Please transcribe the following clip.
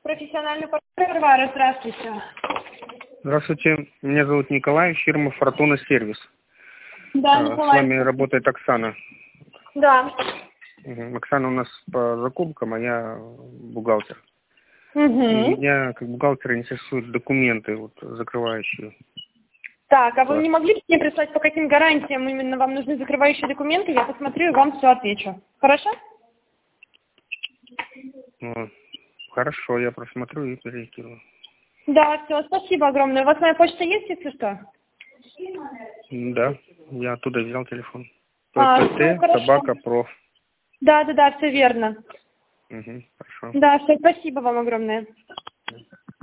Профессиональный партнер Варвара, здравствуйте. Здравствуйте, меня зовут Николай, фирма «Фортуна Сервис». Да, С Николай. вами работает Оксана. Да. Оксана у нас по закупкам, а я бухгалтер. И Угу. меня как бухгалтера интересуют документы, вот, закрывающие. Так, а вы не могли бы мне прислать, по каким гарантиям именно вам нужны закрывающие документы? Я посмотрю и вам все отвечу. Хорошо? Вот. Хорошо, я просмотрю и перекину. Да, все, спасибо огромное. У вас моя почта есть, если что? Да, я оттуда взял телефон. Всё, хорошо. ПТ@проф. Да, все верно. Хорошо. Да, все, спасибо вам огромное.